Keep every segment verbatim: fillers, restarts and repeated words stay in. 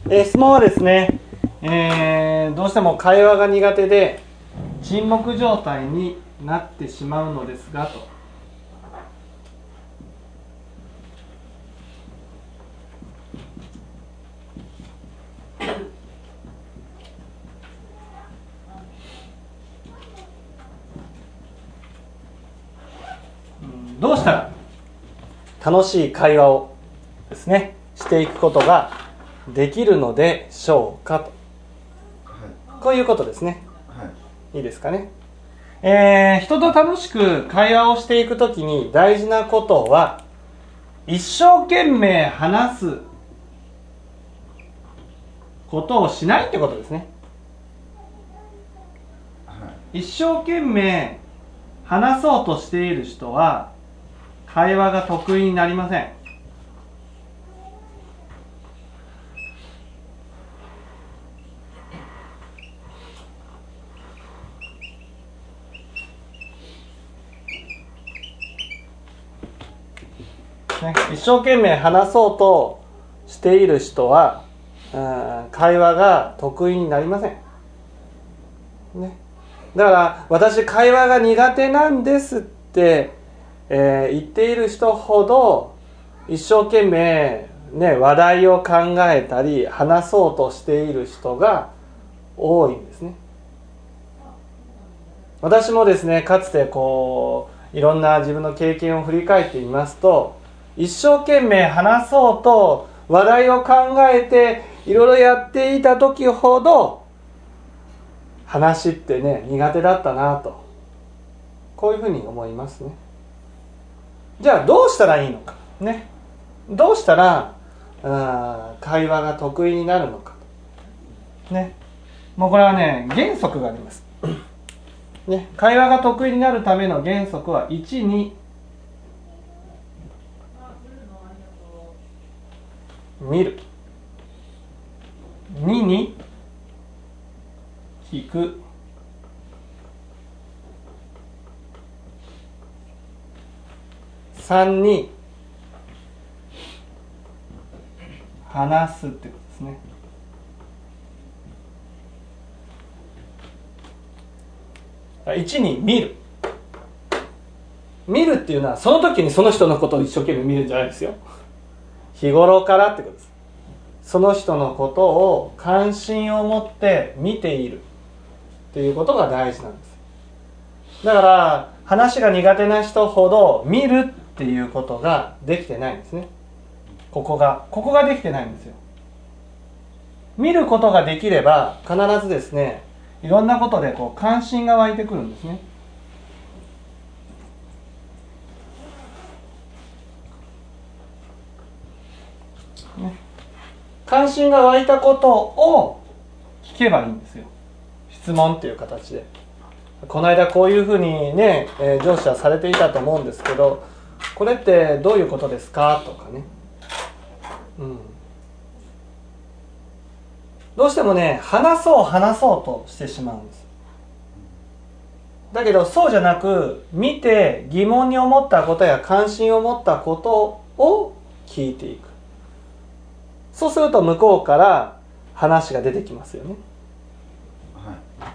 えー質問はですね、えーどうしても会話が苦手で沈黙状態になってしまうのですがと。うんどうしたら楽しい会話をですねしていくことができるのでしょうかと、はい、こういうことですね、はい、いいですかね。えー、人と楽しく会話をしていくときに大事なことは一生懸命話すことをしないってことですね、はい、一生懸命話そうとしている人は会話が得意になりません。ね、一生懸命話そうとしている人は、うん、会話が得意になりません、ね、だから私会話が苦手なんですって、えー、言っている人ほど一生懸命、ね、話題を考えたり話そうとしている人が多いんですね。私もですねかつてこういろんな自分の経験を振り返ってみますと、一生懸命話そうと話題を考えていろいろやっていた時ほど話ってね苦手だったなと、こういうふうに思いますね。じゃあどうしたらいいのかね、どうしたらあ会話が得意になるのかね、もうこれはね原則がありますね、会話が得意になるための原則はいちに見る、にに聞く、さんに話すってことですね。いちに見る。見るっていうのはその時にその人のことを一生懸命見るんじゃないですよ。日頃からってことです。その人のことを関心を持って見ているっていうことが大事なんです。だから話が苦手な人ほど見るっていうことができてないんですね。ここがここができてないんですよ。見ることができれば必ずですねいろんなことでこう関心が湧いてくるんですね。ね、関心が湧いたことを聞けばいいんですよ。質問っていう形で。この間こういうふうにね、えー、上司はされていたと思うんですけど、これってどういうことですかとかね、うん、どうしてもね話そう話そうとしてしまうんです。だけどそうじゃなく、見て疑問に思ったことや関心を持ったことを聞いていく。そうすると向こうから話が出てきますよね、はい、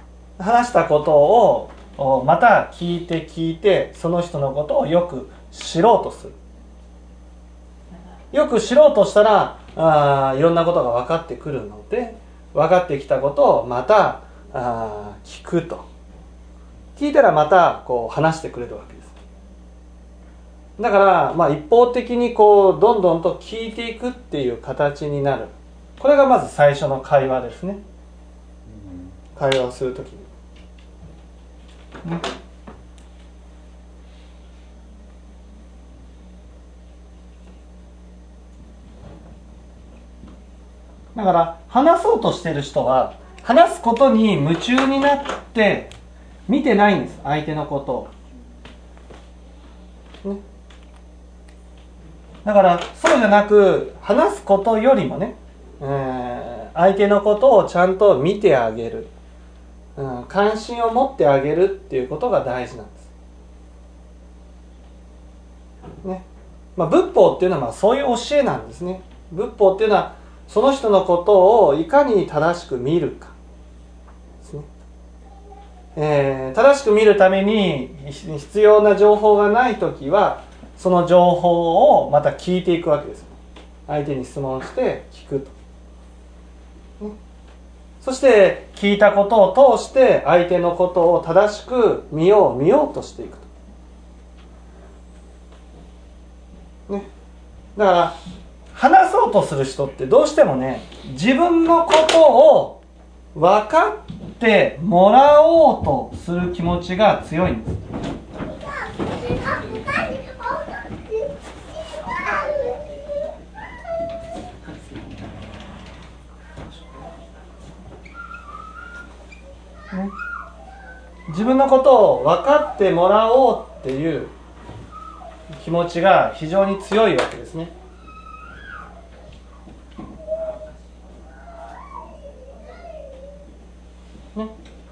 話したことをまた聞いて聞いてその人のことをよく知ろうとする。よく知ろうとしたらあいろんなことが分かってくるので、分かってきたことをまたあ聞くと。聞いたらまたこう話してくれるわけです。だから、まあ、一方的にこうどんどんと聞いていくっていう形になる。これがまず最初の会話ですね。会話をするときに、ね、だから話そうとしてる人は話すことに夢中になって見てないんです、相手のことを、ね、だからそうじゃなく話すことよりもね、えー、相手のことをちゃんと見てあげる、うん、関心を持ってあげるっていうことが大事なんです、ね。まあ、仏法っていうのはまあそういう教えなんですね。仏法っていうのはその人のことをいかに正しく見るかですね。えー、正しく見るために必要な情報がないときは、その情報をまた聞いていくわけです。相手に質問して聞くと、ね、そして聞いたことを通して相手のことを正しく見よう見ようとしていくと、ね、だから話そうとする人ってどうしてもね、自分のことを分かってもらおうとする気持ちが強いんです。ね、自分のことを分かってもらおうっていう気持ちが非常に強いわけですね。ね、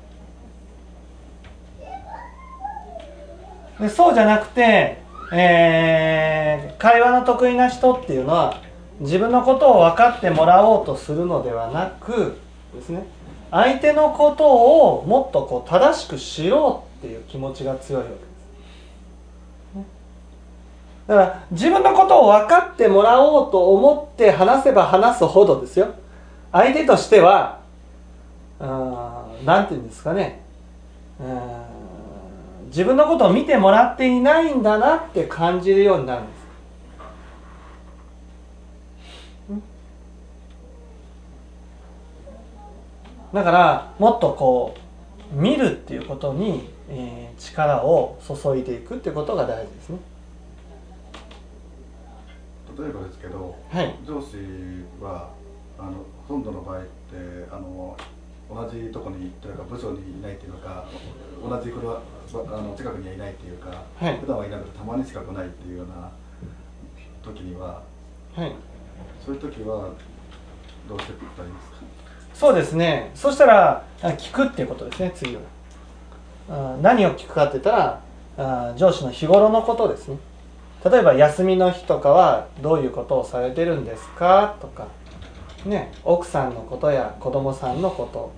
でそうじゃなくて、えー、会話の得意な人っていうのは自分のことを分かってもらおうとするのではなくですね、相手のことをもっとこう正しく知ろうっていう気持ちが強いわけです。だから自分のことを分かってもらおうと思って話せば話すほどですよ、相手としては何て言うんですかね、自分のことを見てもらっていないんだなって感じるようになるんです。だからもっとこう見るっていうことに、えー、力を注いでいくっていうことが大事ですね。 例えばですけど、 はい、 上司はあのほとんどの場合ってあの同じとこにというか部署にいないっていうのか、同じフロアあの近くにはいないっていうか、はい、普段はいなくてたまにしか来ないっていうような時には、はい、そういう時はどうしていったらいいですか？ そうですね。そしたら聞くっていうことですね。次は何を聞くかって言ったら、上司の日頃のことですね。例えば休みの日とかはどういうことをされてるんですかとか、ね、奥さんのことや子供さんのこと、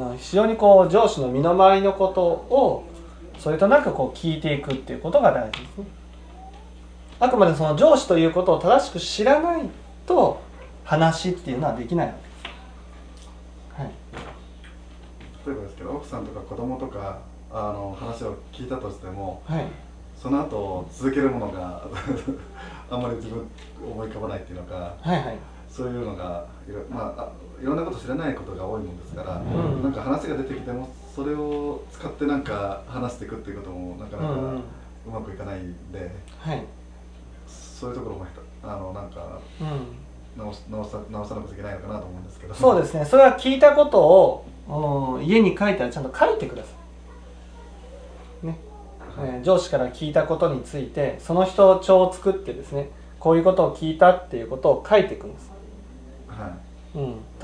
うん、非常にこう上司の身の回りのことをそれとなくこう聞いていくっていうことが大事ですね。あくまでその上司ということを正しく知らないと話っていうのはできないわけです。はい、 例えばですけど、奥さんとか子供とかあの話を聞いたとしても、はい、その後続けるものがあんまり自分思い浮かばないっていうのか、はいはい、そういうのがいろ、まあ、いろんなこと知らないことが多いもんですから、うん、なんか話が出てきてもそれを使ってなんか話していくっていうこともなかなかうまくいかないんで、はい、そういうところもあのなんか、うん、直し直さ直さなくちゃいけないのかなと思うんですけど。 そうですね。それは聞いたことを家に書いたらちゃんと書いてください。ね、はい、えー、上司から聞いたことについてその人帳を作ってですね、こういうことを聞いたっていうことを書いていくんです。はい、うん、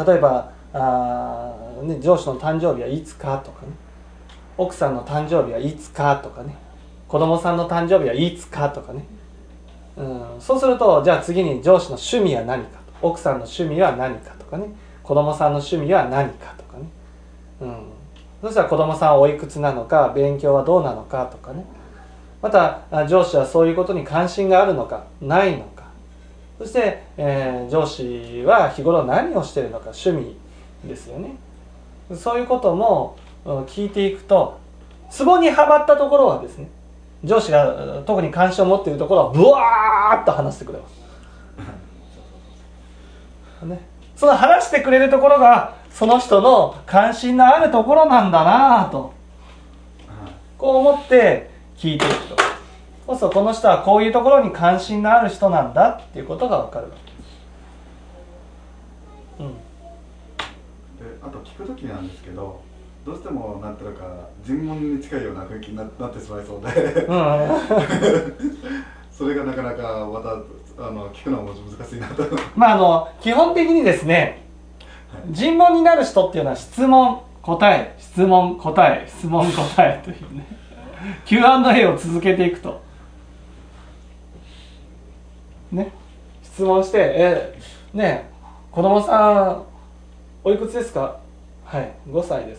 例えばあ、ね、上司の誕生日はいつかとかね、奥さんの誕生日はいつかとかね、子供さんの誕生日はいつかとかね、うん、そうするとじゃあ次に上司の趣味は何かと、奥さんの趣味は何かとかね、子供さんの趣味は何かとかね、うん、そしたら子供さんはおいくつなのか、勉強はどうなのかとかね、また上司はそういうことに関心があるのかないのか、そして、えー、上司は日頃何をしているのか、趣味ですよね。そういうことも聞いていくと、ツボにはまったところはですね、上司が特に関心を持っているところはブワーッと話してくれます、ね、その話してくれるところがその人の関心のあるところなんだなと、こう思って聞いていくと、そうするとこの人はこういうところに関心のある人なんだっていうことが分かるわけです。うん、 であと聞くときなんですけど、どうしてもなんていうか尋問に近いような雰囲気に な, なってしまいそうで、うん、それがなかなかまたあの聞くのも難しいなと。 まああの基本的にですね、尋問になる人っていうのは質問答え質問答え質問答えというねキューアンドエー を続けていくとね、質問してえね子供さんおいくつですか？はい、ごさいです。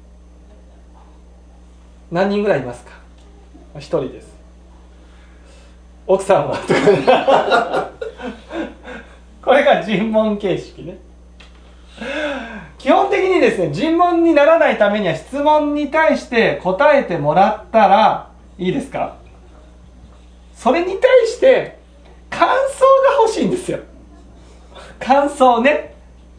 何人ぐらいいますか？ひとりです。奥さんはこれが尋問形式ね。基本的にですね、尋問にならないためには質問に対して答えてもらったらいいですか？それに対して感想が欲しいんですよ。感想ね。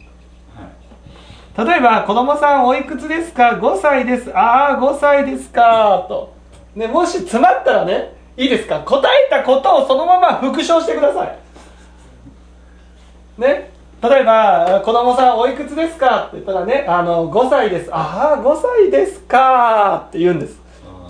例えば子供さんおいくつですか？ごさいです。ああごさいですかと、ね、もし詰まったらね、いいですか、答えたことをそのまま復唱してくださいね。例えば子供さんおいくつですかって言ったらね、あのごさいです。ああごさいですかって言うんです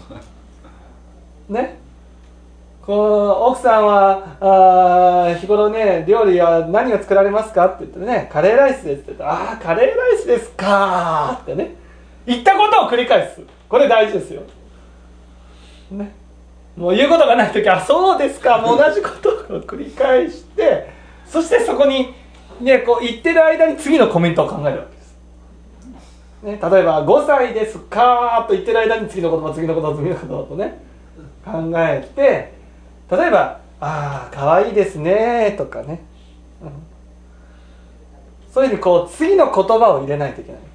ね。こう奥さんはあ日頃ね料理は何を作られますかって言ってね、カレーライスですって言ったら、ああカレーライスですかってね、言ったことを繰り返す。これ大事ですよね。もう言うことがないときはそうですか、もう同じことを繰り返して、そしてそこにねこう言ってる間に次のコメントを考えるわけです、ね、例えばごさいですかと言ってる間に次の言葉次の言葉次の言葉とね考えて、例えばああかわいいですねとかね、うん、そういうふうにこう次の言葉を入れないといけない。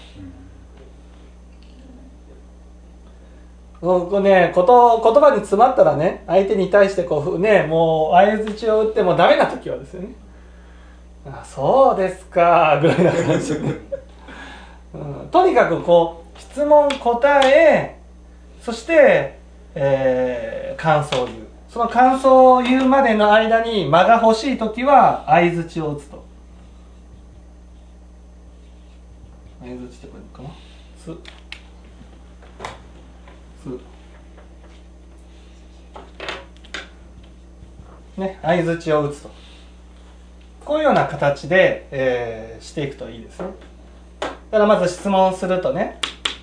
こうね、こと言葉に詰まったらね、相手に対してこうね、もう相づちを打ってもダメな時はですよね、あそうですかぐらいな感じで、ねうん、とにかくこう質問答え、そして、えー、感想を言う。その感想を言うまでの間に間が欲しい時は相づちを打つと。相づちってこれかな、すね、相づちを打つと、こういうような形で、えー、していくといいですね。だからまず質問するとね、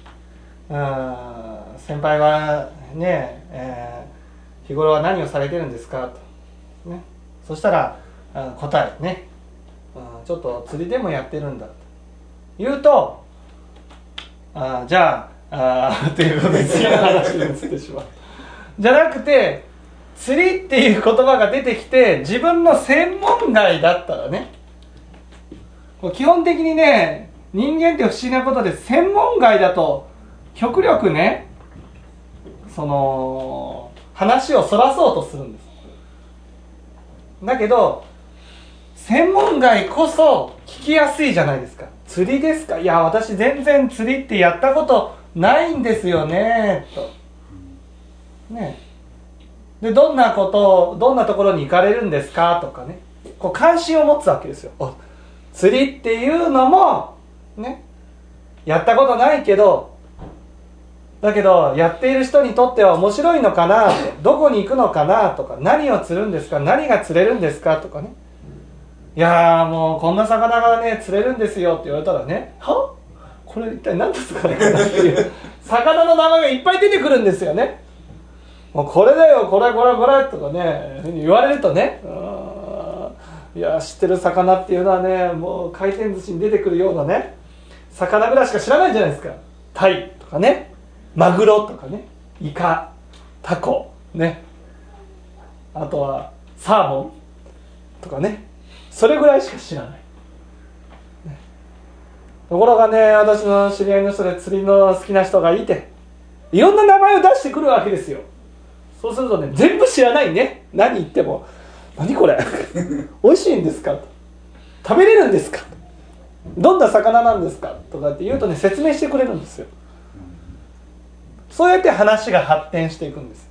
あ先輩はね、えー、日頃は何をされてるんですかと、ね、そしたらあ答えね、ちょっと釣りでもやってるんだと言うと、あじゃああということで次の話に移ってしまうじゃなくて、釣りっていう言葉が出てきて自分の専門外だったらね、基本的にね、人間って不思議なことで専門外だと極力ね、その話をそらそうとするんです。だけど専門外こそ聞きやすいじゃないですか。釣りですか？いや私全然釣りってやったことないんですよねとね。でどんなことどんなところに行かれるんですかとかね、こう関心を持つわけですよ。釣りっていうのもね、やったことないけど、だけどやっている人にとっては面白いのかな、どこに行くのかなとか、何を釣るんですか、何が釣れるんですかとかね、いやーもうこんな魚がね釣れるんですよって言われたらね、はこれ一体何ですかねっていう魚の名前がいっぱい出てくるんですよね。もうこれだよこれこれこれとかね言われるとね、いや知ってる魚っていうのはね、もう回転寿司に出てくるようなね魚ぐらいしか知らないじゃないですか。タイとかね、マグロとかね、イカ、タコね、あとはサーモンとかね、それぐらいしか知らない、ね、ところがね、私の知り合いの人で釣りの好きな人がいて、いろんな名前を出してくるわけですよ。そうするとね、全部知らないね。何言っても何これ美味しいんですかと、食べれるんですかと、どんな魚なんですかとかって言うとね、説明してくれるんですよ。そうやって話が発展していくんです。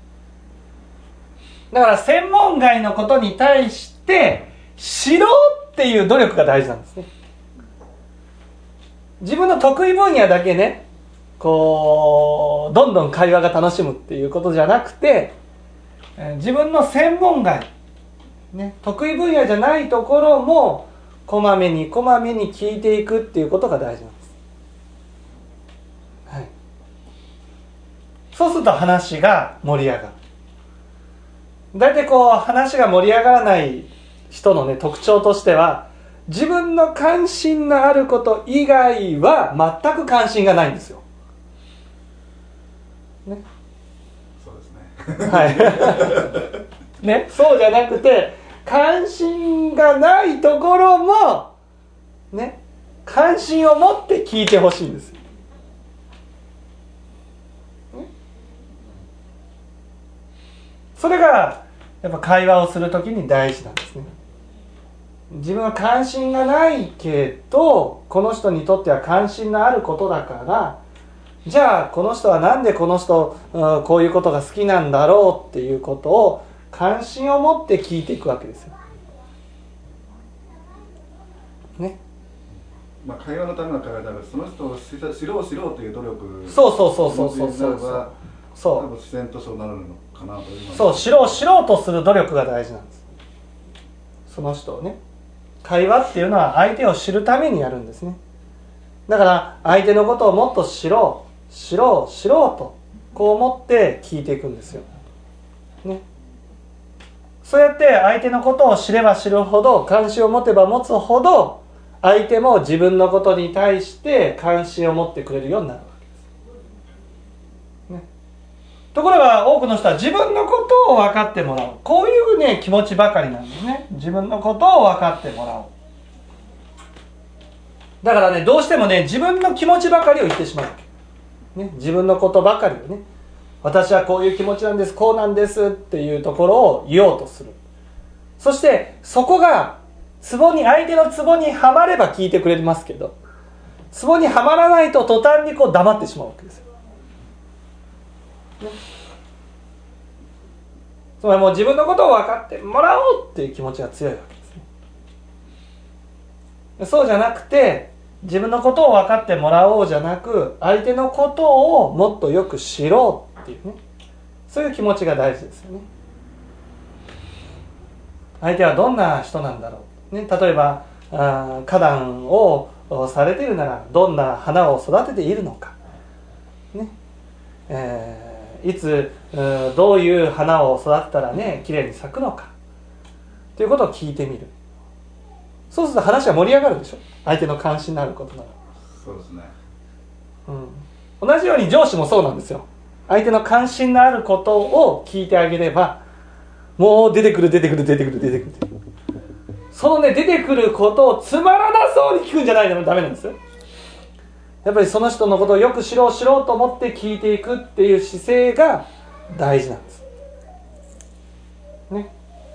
だから専門外のことに対して知ろうっていう努力が大事なんですね。自分の得意分野だけね、こうどんどん会話が楽しむっていうことじゃなくて、自分の専門外、ね、得意分野じゃないところもこまめにこまめに聞いていくっていうことが大事なんです、はい、そうすると話が盛り上がる。だいたいこう話が盛り上がらない人のね特徴としては、 自分の関心のあること以外は全く関心がないんですよ、ね、 そうですねはいね、そうじゃなくて関心がないところもね、関心を持って聞いてほしいんですよ、ね、それがやっぱ会話をするときに大事なんですね。自分は関心がないけどこの人にとっては関心のあることだから、じゃあこの人はなんでこの人、うん、こういうことが好きなんだろうっていうことを関心を持って聞いていくわけですよ、ね、 まあ、会話のための会話である、その人を知ろう知ろう知ろうという努力、 そうそうそうそうそうそうそうそう、 多分自然とそうなるのかなという。 そう、知ろう知ろうとする努力が大事なんです。その人をね、会話っていうのは相手を知るためにやるんですね。だから相手のことをもっと知ろう知ろう知ろうとこう思って聞いていくんですよ、ね、そうやって相手のことを知れば知るほど、関心を持てば持つほど、相手も自分のことに対して関心を持ってくれるようになるわけです、ね、ところが多くの人は自分のことを分かってもらう、こういうね気持ちばかりなんですね。自分のことを分かってもらおう。だからね、どうしてもね自分の気持ちばかりを言ってしまうわけ、ね、自分のことばかりをね、私はこういう気持ちなんです、こうなんですっていうところを言おうとする。そしてそこがツボに、相手のツボにはまれば聞いてくれますけど、ツボにはまらないと途端にこう黙ってしまうわけですよ、ね、つまりもう自分のことを分かってもらおうっていう気持ちが強いわけですね。そうじゃなくて、自分のことを分かってもらおうじゃなく、相手のことをもっとよく知ろうっていうね、そういう気持ちが大事ですよね。相手はどんな人なんだろう、ね、例えばあ花壇をされているならどんな花を育てているのか、ねえー、いつどういう花を育てたらね綺麗に咲くのかということを聞いてみる。そうすると話は盛り上がるでしょ、相手の関心のあることなら。 そうですね、 うん、同じように上司もそうなんですよ。相手の関心のあることを聞いてあげれば、もう出てくる出てくる出てくる出てくる、そのね出てくることをつまらなそうに聞くんじゃないとダメなんですよ。やっぱりその人のことをよく知ろう知ろうと思って聞いていくっていう姿勢が大事なんですね。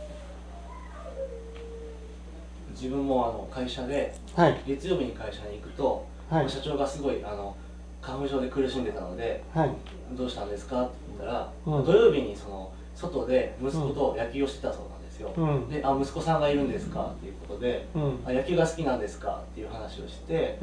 自分もあの会社で、はい、月曜日に会社に行くと、はい、社長がすごいあの花粉症で苦しんでたので、はい、どうしたんですかって言ったら、うん、土曜日にその外で息子と野球をしてたそうなんですよ、うん、で、あ、息子さんがいるんですかっていうことで、うん、あ、野球が好きなんですかっていう話をして、うん、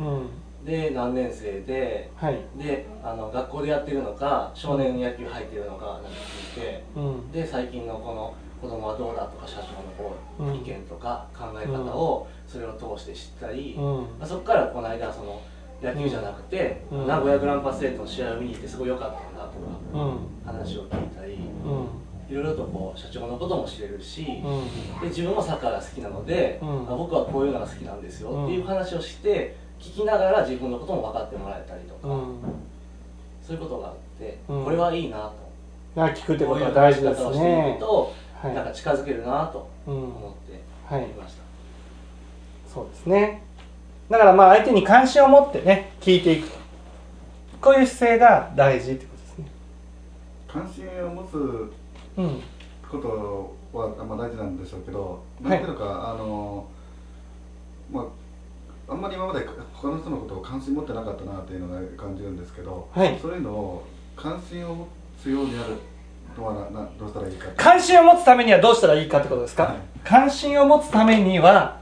で、何年生で、はい、で、あの学校でやってるのか少年野球入ってるのかなんて聞いて、うん、で、最近のこの子供はどうだとか社長のこう意見とか考え方をそれを通して知ったり、うんまあ、そこからこの間その野球じゃなくて、うん、名古屋グランパスレートの試合を見に行ってすごい良かったんだとか、うん、話を聞いたり、うん、いろいろとこう社長のことも知れるし、うん、で自分もサッカーが好きなので、うん、あ僕はこういうのが好きなんですよ、うん、っていう話をして聞きながら自分のことも分かってもらえたりとか、うん、そういうことがあって、うん、これはいいなと。 聞くってことは大事ですね。こういう話し方をしてみると、 はい、なんか近づけるなと思っていました、うんはい、 そうですね。だからまあ相手に関心を持ってね聞いていくと、こういう姿勢が大事ってことですね。 関心を持つことは、うん、まあ大事なんでしょうけど、なんていうのか、はい、あのまああんまり今まで他の人のことを関心持ってなかったなっていうのが感じるんですけど、はい、そういうのを関心を持つようになるどうなどうしたらいいか。 関心を持つためにはどうしたらいいかってことですか、はい、関心を持つためには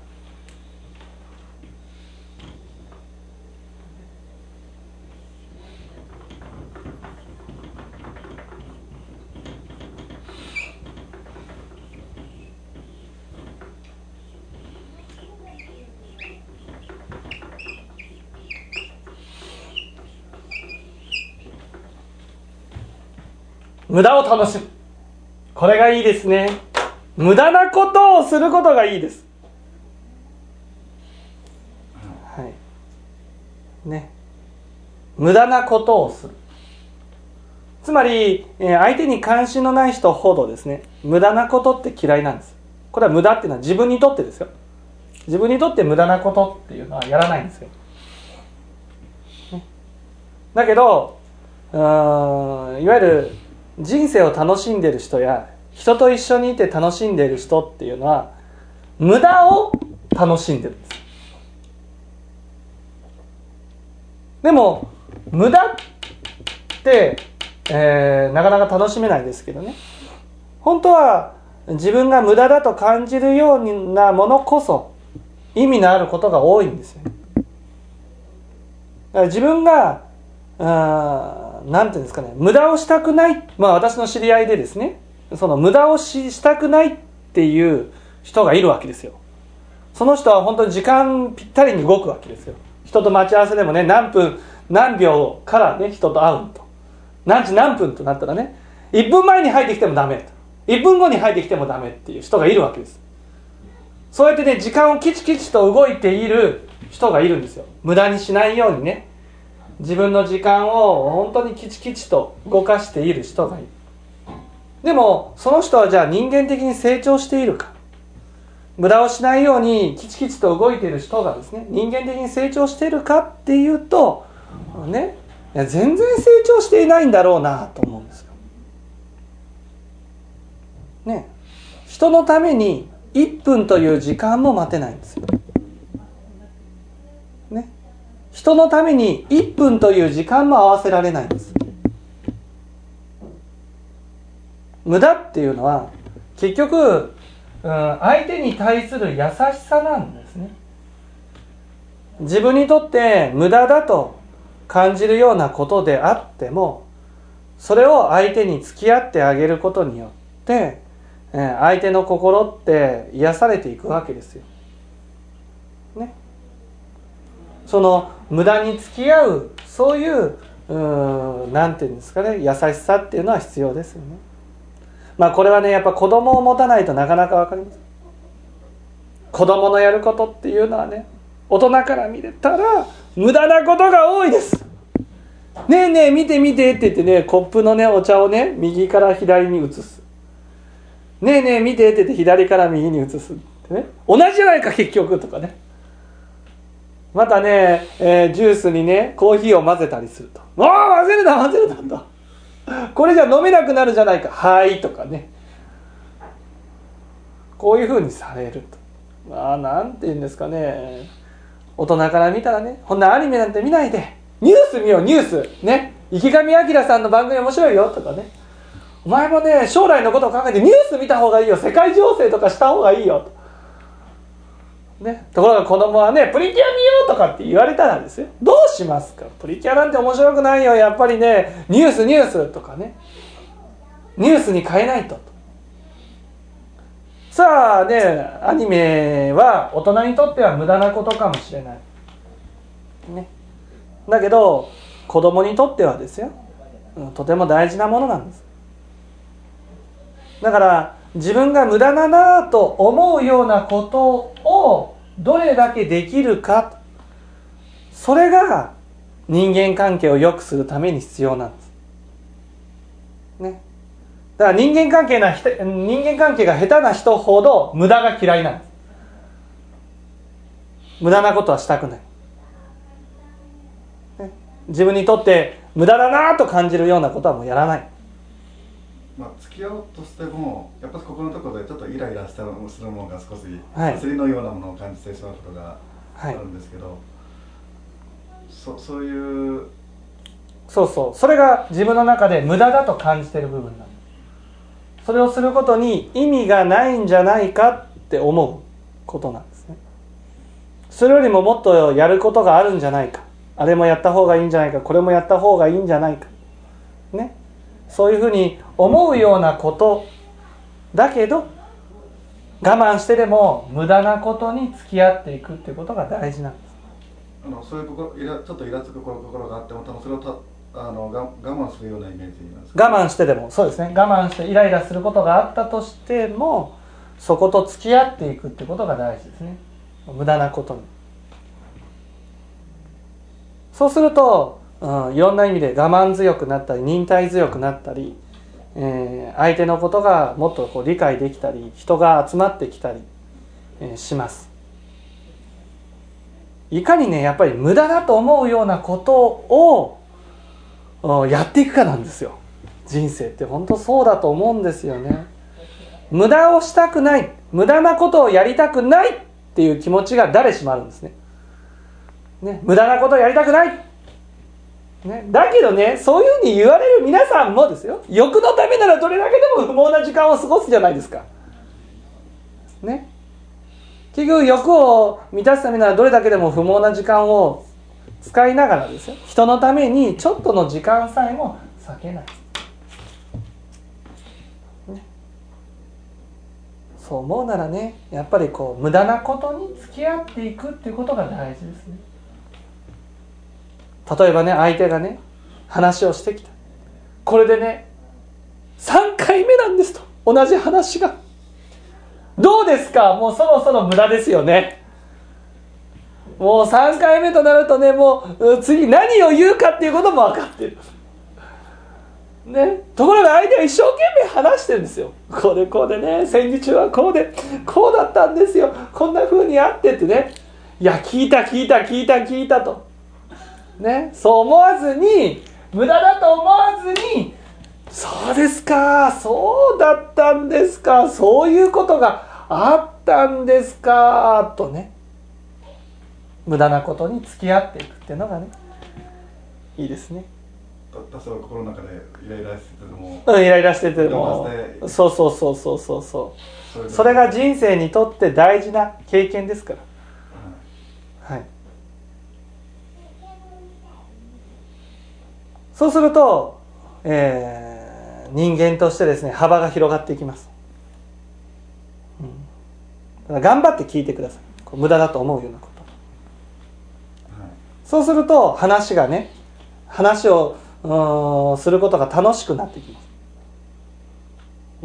無駄を楽しむ。これがいいですね。無駄なことをすることがいいです。 ね、無駄なことをする。つまり相手に関心のない人ほどですね、無駄なことって嫌いなんです。これは無駄っていうのは自分にとってですよ。自分にとって無駄なことっていうのはやらないんですよ。ね、だけどうーんいわゆる人生を楽しんでいる人や人と一緒にいて楽しんでいる人っていうのは無駄を楽しんでるんです。でも無駄って、えー、なかなか楽しめないですけどね、本当は自分が無駄だと感じるようなものこそ意味のあることが多いんですよね。だから自分があなんていうんですかね、無駄をしたくない、まあ私の知り合いでですね、その無駄を し, したくないっていう人がいるわけですよ。その人は本当に時間ぴったりに動くわけですよ。人と待ち合わせでもね、何分何秒からね人と会うと、何時何分となったらね、いっぷんまえに入ってきてもダメと、いっぷんごに入ってきてもダメっていう人がいるわけです。そうやってね、時間をきちきちと動いている人がいるんですよ。無駄にしないようにね、自分の時間を本当にきちきちと動かしている人がいる。でもその人はじゃあ人間的に成長しているか、無駄をしないようにきちきちと動いている人がですね、人間的に成長しているかっていうとね、いや全然成長していないんだろうなと思うんですよ。ね、人のためにいっぷんという時間も待てないんですよ。ね、人のためにいっぷんという時間も合わせられないんです。無駄っていうのは結局、うん、相手に対する優しさなんですね。自分にとって無駄だと感じるようなことであっても、それを相手に付き合ってあげることによって相手の心って癒されていくわけですよ。ね、その無駄に付き合う、そういう、うーん、なんていうんですかね、優しさっていうのは必要ですよね。まあこれはね、やっぱ子供を持たないとなかなか分かりません。子供のやることっていうのはね、大人から見れたら無駄なことが多いです。ねえねえ見て見てって言ってね、コップのねお茶をね右から左に移す。ねえねえ見てって言って左から右に移すってね、同じじゃないか結局とかね。またね、えー、ジュースにねコーヒーを混ぜたりすると、おー混ぜるな混ぜるなと、これじゃ飲めなくなるじゃないか、はいとかね、こういう風にされると、まあなんて言うんですかね、大人から見たらね、こんなアニメなんて見ないでニュース見ようニュースね、池上彰さんの番組面白いよとかね、お前もね将来のことを考えてニュース見た方がいいよ、世界情勢とかした方がいいよと、ね、ところが子供はねプリキュア見ようとかって言われたらですよ、どうしますか。プリキュアなんて面白くないよ、やっぱりねニュースニュースとかね、ニュースに変えないと。さあね、アニメは大人にとっては無駄なことかもしれない、ね、だけど子供にとってはですよ、とても大事なものなんです。だから自分が無駄だなと思うようなことをどれだけできるか、それが人間関係を良くするために必要なんです、ね、だから人間関係な人間関係が下手な人ほど無駄が嫌いなんです。無駄なことはしたくない、ね、自分にとって無駄だなと感じるようなことはもうやらない。 まあ、付き合おうとしてもやっぱりここのところでちょっとイライラしたするものが少し焦りのようなものを感じてしまうことがあるんですけど、はい、そ, そういうそうそうそれが自分の中で無駄だと感じている部分なんです。それをすることに意味がないんじゃないかって思うことなんですね。それよりももっとやることがあるんじゃないか、あれもやった方がいいんじゃないか、これもやった方がいいんじゃないかね、そういうふうに思うようなことだけど我慢してでも無駄なことに付き合っていくっていうことが大事なんです。 あのそういう心イラちょっとイラつく心があっても多分それをたあの我慢するようなイメージなんですか。 我慢してでもそうですね、我慢してイライラすることがあったとしてもそこと付き合っていくってことが大事ですね。無駄なことにそうすると、うん、いろんな意味で我慢強くなったり忍耐強くなったり、えー、相手のことがもっとこう理解できたり人が集まってきたり、えー、します。いかにねやっぱり無駄だと思うようなことをやっていくかなんですよ。人生って本当そうだと思うんですよね。無駄をしたくない、無駄なことをやりたくないっていう気持ちが誰しもあるんですね。ね、無駄なことをやりたくない、ね、だけどねそういうふうに言われる皆さんもですよ、欲のためならどれだけでも不毛な時間を過ごすじゃないですか。ね、結局欲を満たすためならどれだけでも不毛な時間を使いながらですよ、人のためにちょっとの時間さえも避けない。そう思うならね、やっぱりこう無駄なことに付き合っていくっていうことが大事ですね。例えばね、相手がね話をしてきた、これでねさんかいめなんですと、同じ話がどうですか。もうそろそろ無駄ですよね。もうさんかいめとなるとね、もう次何を言うかっていうことも分かってるね、ところが相手は一生懸命話してるんですよ。これこうでね、戦時中はこうでこうだったんですよ、こんな風にあってってね、いや聞いた聞いた聞いた聞いたとね、そう思わずに、無駄だと思わずに、そうですか、そうだったんですか、そういうことがあったんですかとね、無駄なことに付き合っていくっていうのがねいいですね。 多少心の中でイライラしてても、 うん、イライラしてても、そうそうそうそうそうそう、それが人生にとって大事な経験ですから、はい、はい、そうすると、えー、人間としてですね幅が広がっていきます、うん、だから頑張って聞いてください、こう無駄だと思うようなこと、はい、そうすると話がね話をすることが楽しくなってきます、うん、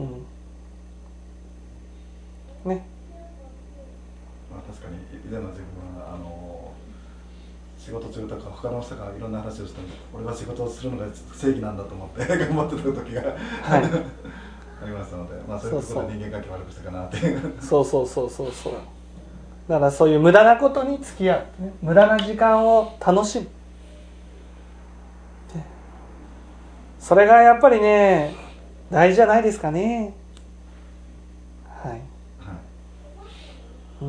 ね、 まあ、確かに以前の自分はあの仕事中とか他の人がいろんな話をしても、俺は仕事をするのが正義なんだと思って頑張ってた時が、はい、ありましたので、まあ、そういうところで人間関係悪くしたかなっていう。 そうそうそうそうそう。だからそういう無駄なことに付き合う、ね、無駄な時間を楽しむ、それがやっぱりね大事じゃないですかね。はい、はい、うん、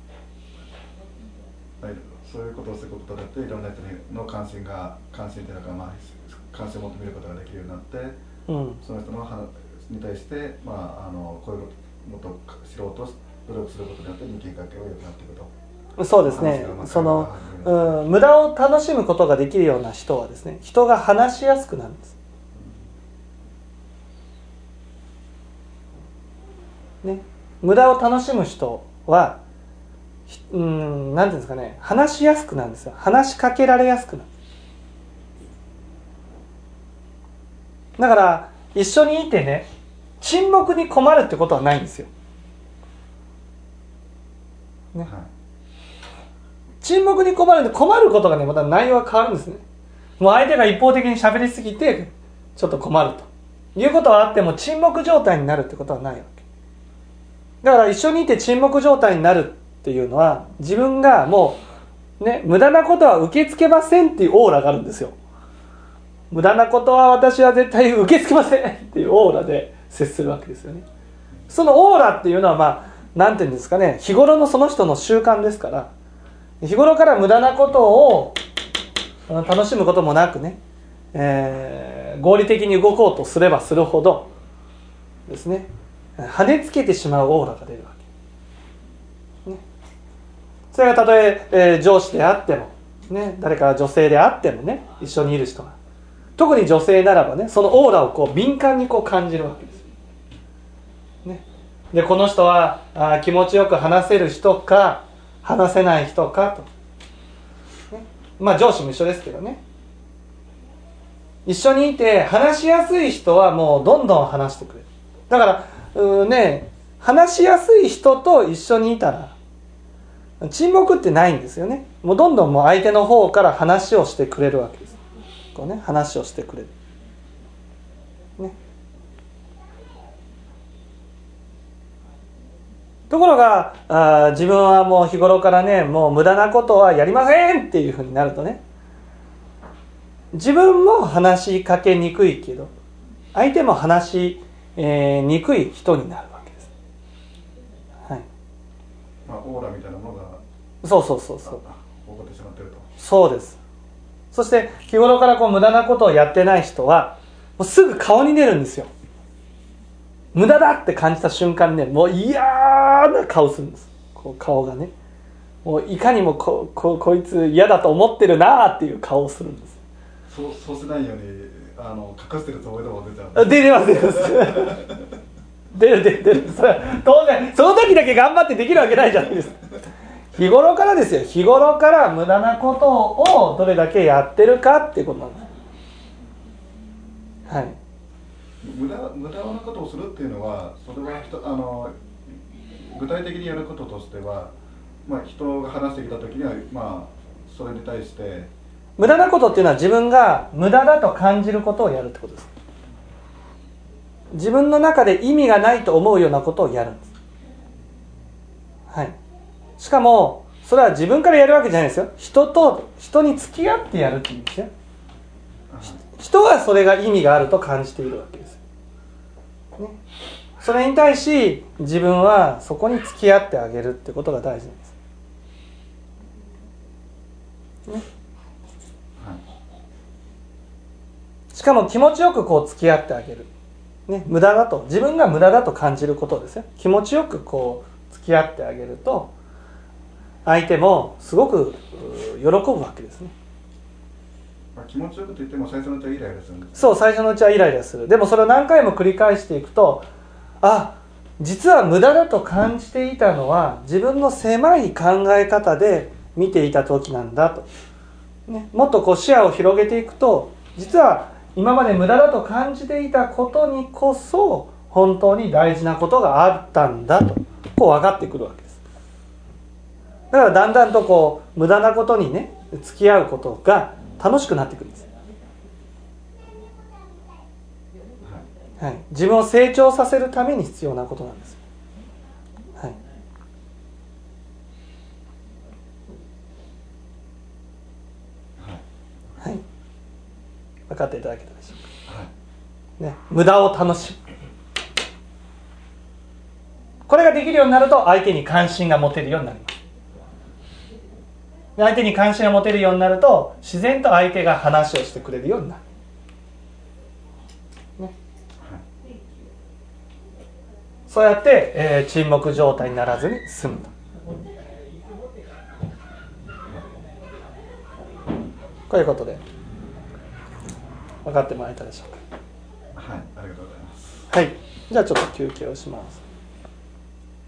はい、そういうことをすることによっていろんな人の関心が関心というのか、まあ、関心を求めることができるようになって、うん、その人の話に対して、まあ、あのこういうこともっと知ろうと努力することによって人間関係が良くなっていくと。 そうですね。その、うん、無駄を楽しむことができるような人はですね、人が話しやすくなるんです。ね、無駄を楽しむ人は、うん、なんていうんですかね、話しやすくなるんですよ。話しかけられやすくなる。だから一緒にいてね、沈黙に困るってことはないんですよ。ね、はい、沈黙に困るんで、困ることがね、また内容が変わるんですね。もう相手が一方的に喋りすぎてちょっと困るということはあっても、沈黙状態になるってことはないわけだから、一緒にいて沈黙状態になるっていうのは、自分がもうね、無駄なことは受け付けませんっていうオーラがあるんですよ。無駄なことは私は絶対受け付けませんっていうオーラで接するわけですよね。そのオーラっていうのは、まあなんていうんですかね、日頃のその人の習慣ですから、日頃から無駄なことを楽しむこともなくね、えー、合理的に動こうとすればするほどですね、跳ねつけてしまうオーラが出るわけ、ね、それがたとええー、上司であっても、ね、誰か女性であってもね、一緒にいる人が、特に女性ならばね、そのオーラをこう敏感にこう感じるわけです、ね、でこの人はあ気持ちよく話せる人か話せない人かと、ね、まあ上司も一緒ですけどね、一緒にいて話しやすい人はもうどんどん話してくれる。だからうーね、話しやすい人と一緒にいたら沈黙ってないんですよね。もうどんどんもう相手の方から話をしてくれるわけです。こうね、話をしてくれる。ね。ところがあ自分はもう日頃からね、もう無駄なことはやりませんっていうふうになるとね、自分も話しかけにくいけど相手も話し、えー、にくい人になるわけです。はい。 まあオーラみたいなものがそうそうそうそう起こってしまっていると。 そうです。そして日頃からこう無駄なことをやってない人はもうすぐ顔に出るんですよ。無駄だって感じた瞬間にね、もう嫌な顔するんです。こう顔がね、もういかにも こ, こ, こいつ嫌だと思ってるなっていう顔をするんです。 そうそうしないようにあの隠してるつもりでも出ちゃう。 出てます出てます出る出る出る。それ当然その時だけ頑張ってできるわけないじゃないですか。日頃からですよ。日頃から無駄なことをどれだけやってるかっていうことなんです。はい。 無駄無駄なことをするっていうのは、それは人あの具体的にやることとしては、まあ、人が話してきた時には、まあ、それに対して無駄なことっていうのは自分が無駄だと感じることをやるってことです。自分の中で意味がないと思うようなことをやるんです。はい。しかもそれは自分からやるわけじゃないですよ。人と人に付き合ってやるっていうんですよ。人はそれが意味があると感じているわけです、ね、それに対し自分はそこに付き合ってあげるってことが大事なんです、ね、しかも気持ちよくこう付き合ってあげる、ね、無駄だと自分が無駄だと感じることですよ。気持ちよくこう付き合ってあげると相手もすごく喜ぶわけですね。 気持ちよくと言っても最初のうちはイライラするんです。 そう、最初のうちはイライラする。でもそれを何回も繰り返していくと、あ、実は無駄だと感じていたのは自分の狭い考え方で見ていた時なんだと、ね、もっとこう視野を広げていくと、実は今まで無駄だと感じていたことにこそ本当に大事なことがあったんだとこう分かってくるわけです。だからだんだんとこう無駄なことにね付き合うことが楽しくなってくるんです、はい、自分を成長させるために必要なことなんです、はいはい、分かっていただけたでしょうか、はいね、無駄を楽しむ、これができるようになると相手に関心が持てるようになります。相手に関心が持てるようになると自然と相手が話をしてくれるようになる、ね、そうやって、えー、沈黙状態にならずに済むと。こういうことで分かってもらえたでしょうか。 はい、ありがとうございます。 はい、じゃあちょっと休憩をします。